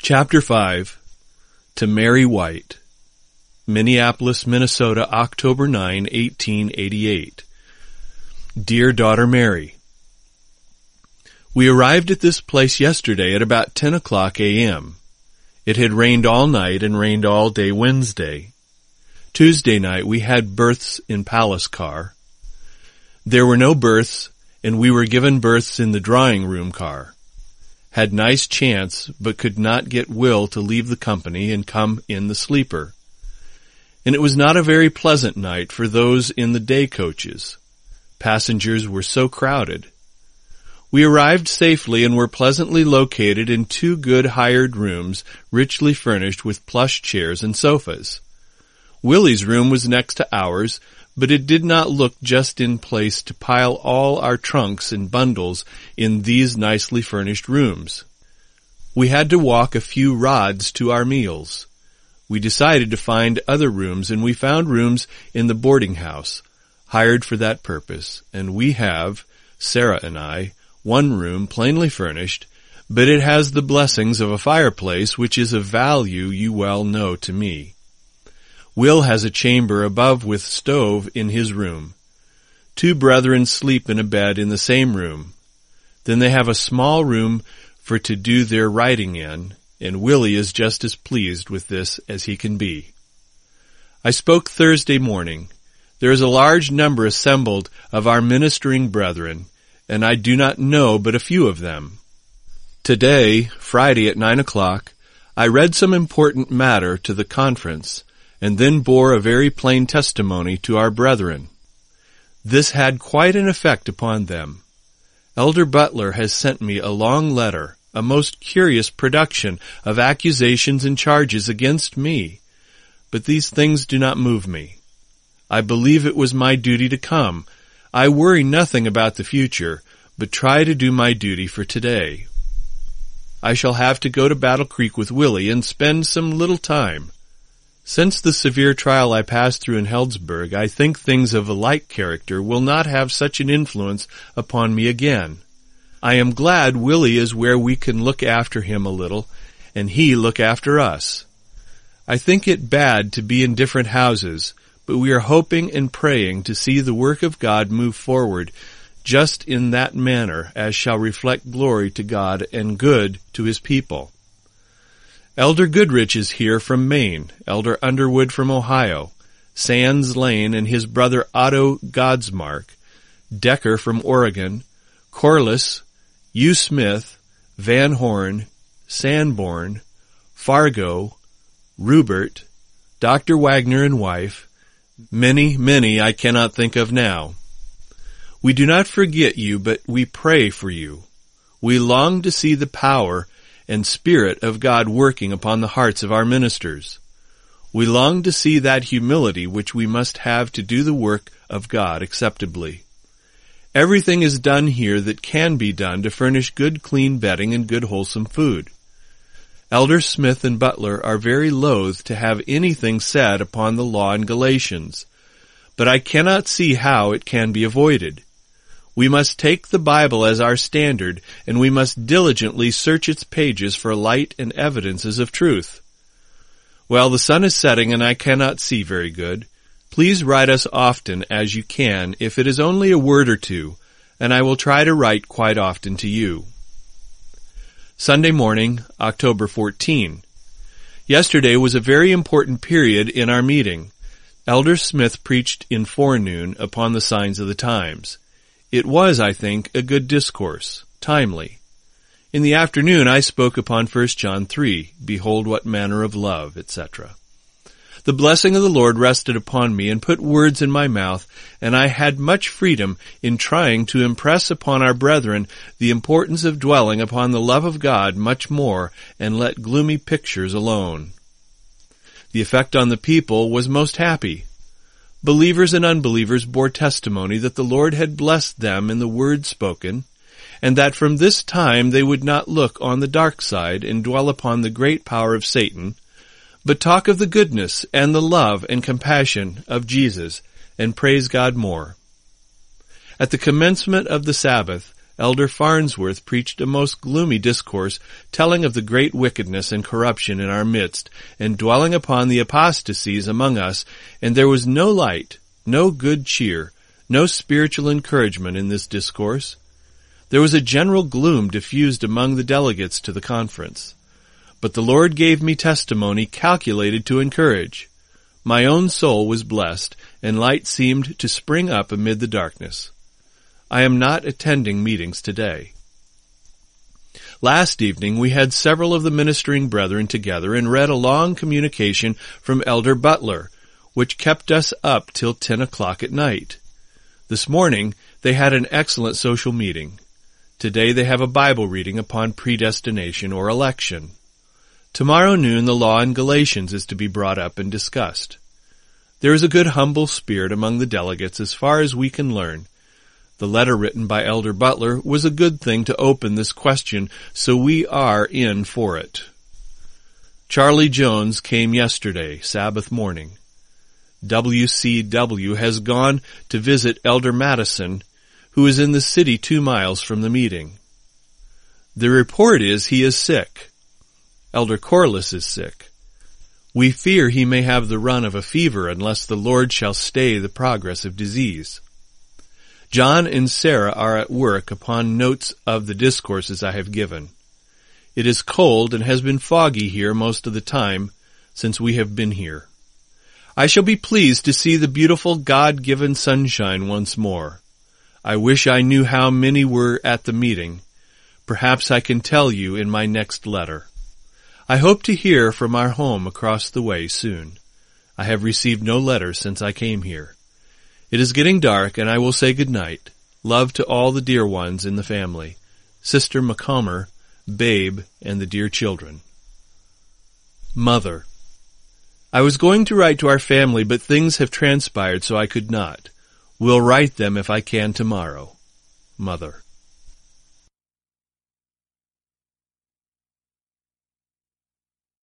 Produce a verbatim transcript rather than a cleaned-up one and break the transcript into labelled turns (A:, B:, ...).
A: Chapter five. To Mary White. Minneapolis, Minnesota, October ninth, eighteen eighty-eight. Dear Daughter Mary, we arrived at this place yesterday at about ten o'clock a m It had rained all night and rained all day Wednesday. Tuesday night we had berths in Palace car. There were no berths, and we were given berths in the drawing room car. Had nice chance, but could not get Will to leave the company and come in the sleeper. And it was not a very pleasant night for those in the day coaches. Passengers were so crowded. We arrived safely and were pleasantly located in two good hired rooms, richly furnished with plush chairs and sofas. Willie's room was next to ours, but it did not look just in place to pile all our trunks and bundles in these nicely furnished rooms. We had to walk a few rods to our meals. We decided to find other rooms, and we found rooms in the boarding house, hired for that purpose, and we have, Sarah and I, one room plainly furnished, but it has the blessings of a fireplace, which is a value you well know to me. Will has a chamber above with stove in his room. Two brethren sleep in a bed in the same room. Then they have a small room for to do their writing in, and Willie is just as pleased with this as he can be. I spoke Thursday morning. There is a large number assembled of our ministering brethren, and I do not know but a few of them. Today, Friday at nine o'clock, I read some important matter to the conference, and then bore a very plain testimony to our brethren. This had quite an effect upon them. Elder Butler has sent me a long letter, a most curious production of accusations and charges against me, but these things do not move me. I believe it was my duty to come. I worry nothing about the future, but try to do my duty for today. I shall have to go to Battle Creek with Willie and spend some little time. Since the severe trial I passed through in Healdsburg, I think things of a like character will not have such an influence upon me again. I am glad Willie is where we can look after him a little, and he look after us. I think it bad to be in different houses, but we are hoping and praying to see the work of God move forward just in that manner as shall reflect glory to God and good to His people. Elder Goodrich is here from Maine, Elder Underwood from Ohio, Sands Lane and his brother Otto Godsmark, Decker from Oregon, Corliss, U. Smith, Van Horn, Sanborn, Fargo, Rubert, Doctor Wagner and wife, many, many I cannot think of now. We do not forget you, but we pray for you. We long to see the power and Spirit of God working upon the hearts of our ministers. We long to see that humility which we must have to do the work of God acceptably. Everything is done here that can be done to furnish good clean bedding and good wholesome food. Elder Smith and Butler are very loath to have anything said upon the law in Galatians, but I cannot see how it can be avoided. We must take the Bible as our standard, and we must diligently search its pages for light and evidences of truth. Well, the sun is setting and I cannot see very good. Please write us often as you can, if it is only a word or two, and I will try to write quite often to you. Sunday morning, October fourteenth. Yesterday was a very important period in our meeting. Elder Smith preached in forenoon upon the signs of the times. It was, I think, a good discourse, timely. In the afternoon I spoke upon First John three, Behold what manner of love, et cetera. The blessing of the Lord rested upon me and put words in my mouth, and I had much freedom in trying to impress upon our brethren the importance of dwelling upon the love of God much more and let gloomy pictures alone. The effect on the people was most happy. Believers and unbelievers bore testimony that the Lord had blessed them in the word spoken, and that from this time they would not look on the dark side and dwell upon the great power of Satan, but talk of the goodness and the love and compassion of Jesus, and praise God more. At the commencement of the Sabbath, Elder Farnsworth preached a most gloomy discourse, telling of the great wickedness and corruption in our midst, and dwelling upon the apostasies among us, and there was no light, no good cheer, no spiritual encouragement in this discourse. There was a general gloom diffused among the delegates to the conference. But the Lord gave me testimony calculated to encourage. My own soul was blessed, and light seemed to spring up amid the darkness. I am not attending meetings today. Last evening we had several of the ministering brethren together and read a long communication from Elder Butler, which kept us up till ten o'clock at night. This morning they had an excellent social meeting. Today they have a Bible reading upon predestination or election. Tomorrow noon the law in Galatians is to be brought up and discussed. There is a good humble spirit among the delegates as far as we can learn. The letter written by Elder Butler was a good thing to open this question, so we are in for it. Charlie Jones came yesterday, Sabbath morning. W C W has gone to visit Elder Madison, who is in the city two miles from the meeting. The report is he is sick. Elder Corliss is sick. We fear he may have the run of a fever unless the Lord shall stay the progress of disease. John and Sarah are at work upon notes of the discourses I have given. It is cold and has been foggy here most of the time since we have been here. I shall be pleased to see the beautiful God-given sunshine once more. I wish I knew how many were at the meeting. Perhaps I can tell you in my next letter. I hope to hear from our home across the way soon. I have received no letters since I came here. It is getting dark, and I will say good night. Love to all the dear ones in the family, Sister McComber, Babe, and the dear children. Mother. I was going to write to our family, but things have transpired, so I could not. Will write them if I can tomorrow. Mother.